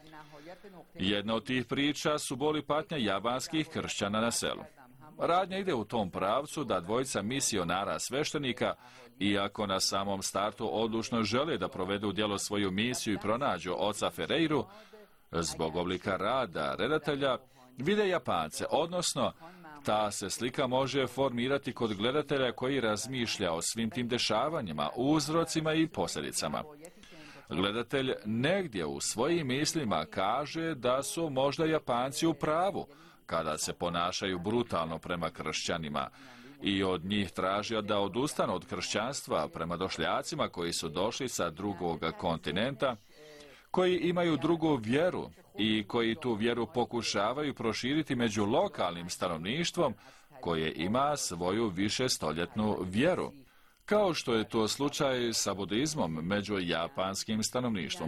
Jedna od tih priča su bol i patnja japanskih kršćana na selu. Radnja ide u tom pravcu da dvojica misionara sveštenika, iako na samom startu odlučno žele da provedu u djelo svoju misiju i pronađu oca Ferreiru, zbog oblika rada redatelja vide Japance, odnosno ta se slika može formirati kod gledatelja koji razmišlja o svim tim dešavanjima, uzrocima i posljedicama. Gledatelj negdje u svojim mislima kaže da su možda Japanci u pravu kada se ponašaju brutalno prema kršćanima i od njih tražio da odustanu od kršćanstva prema došljacima koji su došli sa drugog kontinenta, koji imaju drugu vjeru i koji tu vjeru pokušavaju proširiti među lokalnim stanovništvom koje ima svoju višestoljetnu vjeru, kao što je to slučaj sa budizmom među japanskim stanovništvom.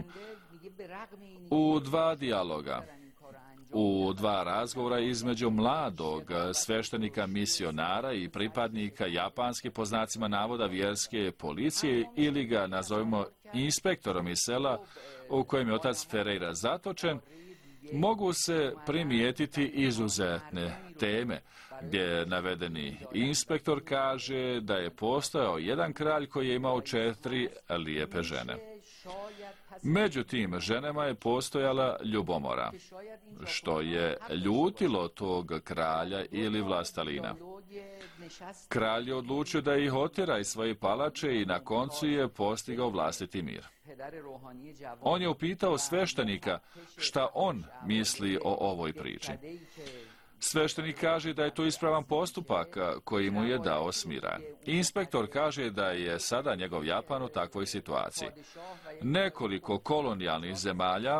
U dva dijaloga, u dva razgovora između mladog sveštenika misionara i pripadnika japanske po znacima navoda vjerske policije ili ga nazovimo inspektorom iz sela u kojem je otac Ferreira zatočen, mogu se primijetiti izuzetne teme, gdje navedeni inspektor kaže da je postojao jedan kralj koji je imao 4 lijepe žene. Među tim ženama je postojala ljubomora, što je ljutilo tog kralja ili vlastalina. Kralj je odlučio da ih otjera iz svoje palače i na koncu je postigao vlastiti mir. On je upitao sveštenika šta on misli o ovoj priči. Sveštenik kaže da je to ispravan postupak koji mu je dao smiran. Inspektor kaže da je sada njegov Japan u takvoj situaciji. Nekoliko kolonijalnih zemalja,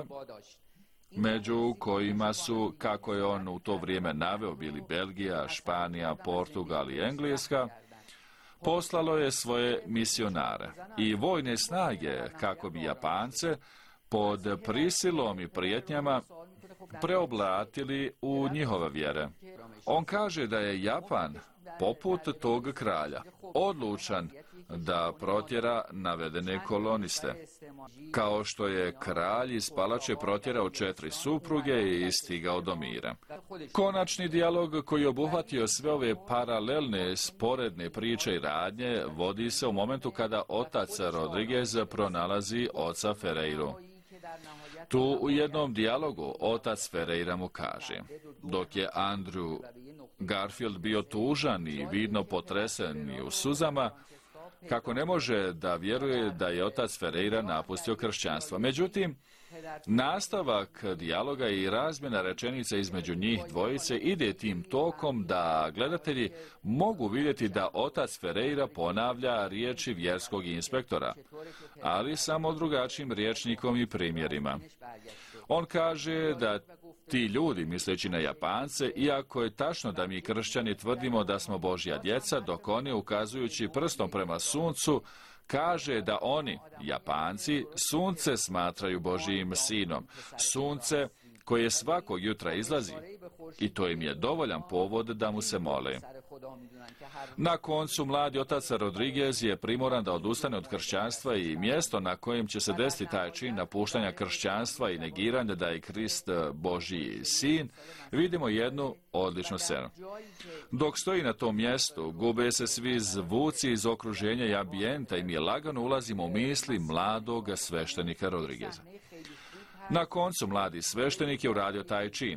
među kojima su, kako je on u to vrijeme naveo, bili Belgija, Španija, Portugal i Engleska, poslalo je svoje misionare i vojne snage kako bi Japance pod prisilom i prijetnjama preoblatili u njihove vjere. On kaže da je Japan, poput tog kralja, odlučan da protjera navedene koloniste. Kao što je kralj iz palače protjerao 4 supruge i stigao do mira. Konačni dijalog koji je obuhvatio sve ove paralelne, sporedne priče i radnje vodi se u momentu kada otac Rodriguez pronalazi oca Ferreiru. Tu u jednom dijalogu otac Ferreira mu kaže, dok je Andrew Garfield bio tužan i vidno potresen i u suzama, kako ne može da vjeruje da je otac Ferreira napustio kršćanstvo. Međutim, nastavak dijaloga i razmjena rečenica između njih dvojice ide tim tokom da gledatelji mogu vidjeti da otac Ferreira ponavlja riječi vjerskog inspektora, ali samo drugačijim rječnikom i primjerima. On kaže da ti ljudi, misleći na Japance, iako je tačno da mi kršćani tvrdimo da smo Božja djeca, dok oni, ukazujući prstom prema suncu, kaže da oni, Japanci, sunce smatraju Božijim sinom. Sunce koje svakog jutra izlazi i to im je dovoljan povod da mu se mole. Na koncu mladi otac Rodriguez je primoran da odustane od kršćanstva i mjesto na kojem će se desiti taj čin napuštanja kršćanstva i negiranja da je Krist Božji sin, vidimo jednu odličnu scenu. Dok stoji na tom mjestu, gube se svi zvuci iz okruženja i ambijenta i mi lagano ulazimo u misli mladog sveštenika Rodrigueza. Na koncu mladi sveštenik je uradio taj čin.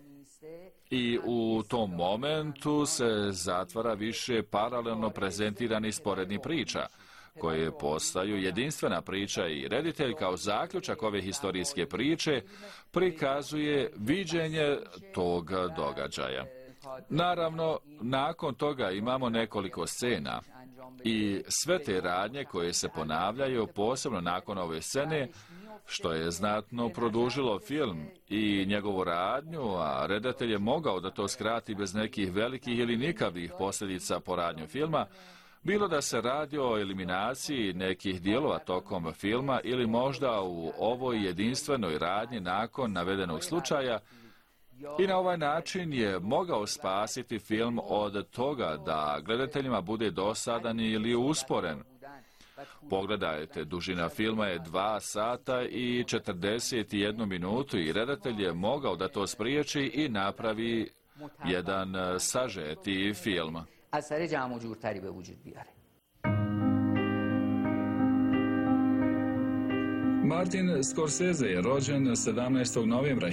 I u tom momentu se zatvara više paralelno prezentiranih sporednih priča, koje postaju jedinstvena priča i reditelj kao zaključak ove historijske priče prikazuje viđenje tog događaja. Naravno, nakon toga imamo nekoliko scena i sve te radnje koje se ponavljaju, posebno nakon ove scene, što je znatno produžilo film i njegovu radnju, a redatelj je mogao da to skrati bez nekih velikih ili nikakvih posljedica po radnju filma, bilo da se radi o eliminaciji nekih dijelova tokom filma ili možda u ovoj jedinstvenoj radnji nakon navedenog slučaja, i na ovaj način je mogao spasiti film od toga da gledateljima bude dosadan ili usporen. Pogledajte, dužina filma je 2 sata i 41 minutu i redatelj je mogao da to spriječi i napravi jedan sažeti film. Martin Scorsese je rođen 17. novembra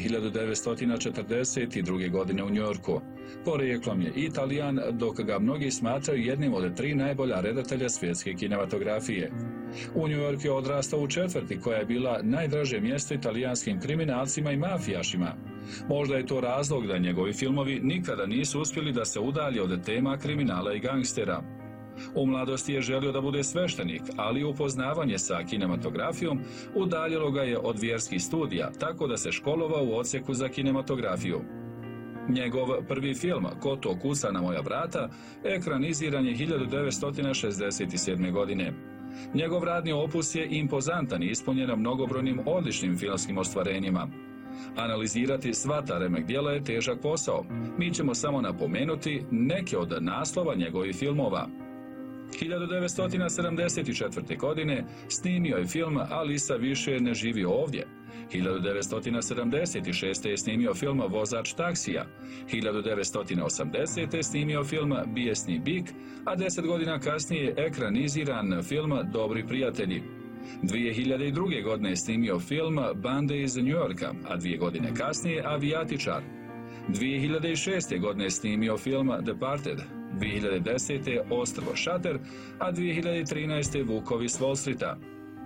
1942. godine u Njujorku. Porijeklom je Italijan, dok ga mnogi smatraju jednim od 3 najbolja redatelja svjetske kinematografije. U Njujorku je odrastao u četvrti koja je bila najdraže mjesto italijanskim kriminalcima i mafijašima. Možda je to razlog da njegovi filmovi nikada nisu uspjeli da se udalje od tema kriminala i gangstera. U mladosti je želio da bude sveštenik, ali upoznavanje sa kinematografijom udaljilo ga je od vjerskih studija, tako da se školovao u odsjeku za kinematografiju. Njegov prvi film, Ko to kuca na moja vrata, ekraniziran je 1967. godine. Njegov radni opus je impozantan i ispunjen mnogobrojnim odličnim filmskim ostvarenjima. Analizirati sva ta remek djela je težak posao. Mi ćemo samo napomenuti neke od naslova njegovih filmova. 1974. godine snimio je film Alisa više ne živi ovdje. 1976. je snimio film Vozač taksija. 1980. je snimio film Bijesni bik, a 10 godina kasnije je ekraniziran film Dobri prijatelji. 2002. godine je snimio film Bande iz New Yorka, a 2 godine kasnije Avijatičar. 2006. godine je snimio film Departed, 2010. Ostrvo Šater, a 2013. Vukovi s Wall Streeta.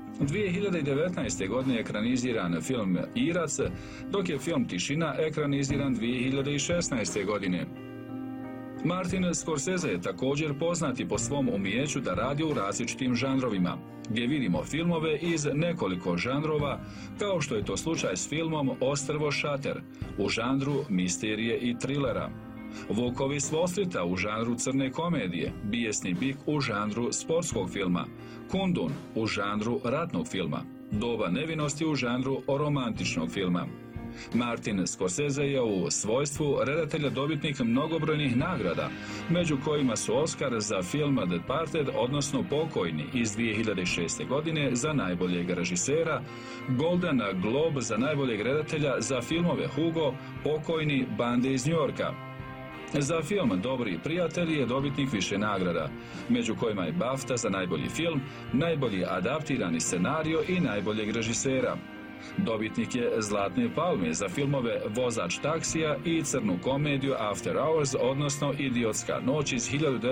2019. godine je ekraniziran film Irac, dok je film Tišina ekraniziran 2016. godine. Martin Scorsese je također poznati po svom umijeću da radi u različitim žanrovima, gdje vidimo filmove iz nekoliko žanrova, kao što je to slučaj s filmom Ostrvo Šater u žanru misterije i trilera, Vukovi s Wall Streeta u žanru crne komedije, Bijesni bik u žanru sportskog filma, Kundun u žanru ratnog filma, Doba nevinosti u žanru romantičnog filma. Martin Scorsese je u svojstvu redatelja dobitnik mnogobrojnih nagrada, među kojima su Oscar za film Departed, odnosno Pokojni iz 2006. godine za najboljeg režisera, Golden Globe za najboljeg redatelja za filmove Hugo, Pokojni, Bande iz New Yorka. Za film Dobri prijatelji je dobitnik više nagrada, među kojima je BAFTA za najbolji film, najbolji adaptirani scenario i najboljeg režisera. Dobitnik je Zlatne palme za filmove Vozač taksija i crnu komediju After Hours, odnosno Idiotska noć iz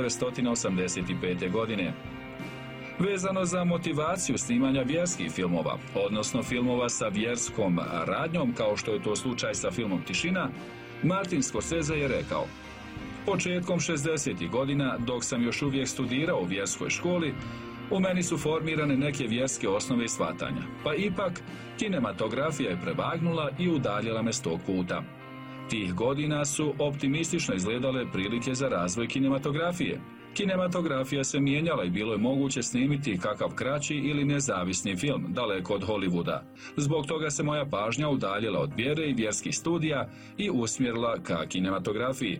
1985. godine. Vezano za motivaciju snimanja vjerskih filmova, odnosno filmova sa vjerskom radnjom, kao što je to slučaj sa filmom Tišina, Martin Scorsese je rekao: početkom 60. godina, dok sam još uvijek studirao u vjerskoj školi, u meni su formirane neke vjerske osnove i shvatanja, pa ipak kinematografija je prevagnula i udaljila me s tog puta. Tih godina su optimistično izgledale prilike za razvoj kinematografije. Kinematografija se mijenjala i bilo je moguće snimiti kakav kraći ili nezavisni film, daleko od Hollywooda. Zbog toga se moja pažnja udaljila od vjere i vjerskih studija i usmjerila ka kinematografiji.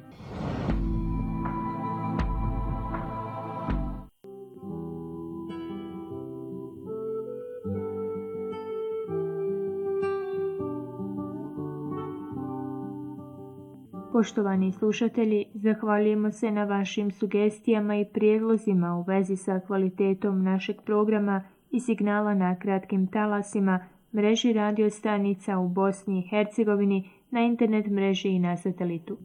Poštovani slušatelji, zahvaljujemo se na vašim sugestijama i prijedlozima u vezi sa kvalitetom našeg programa i signala na kratkim talasima, mreži radio stanica u Bosni i Hercegovini, na internet mreži i na satelitu.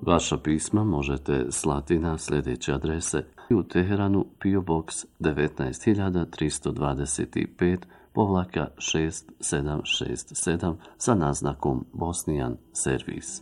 Vaša pisma možete slati na sljedeće adrese: u Teheranu PO Box 19325-6767 sa naznakom Bosnijan servis.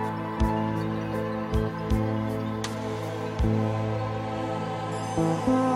Thank you.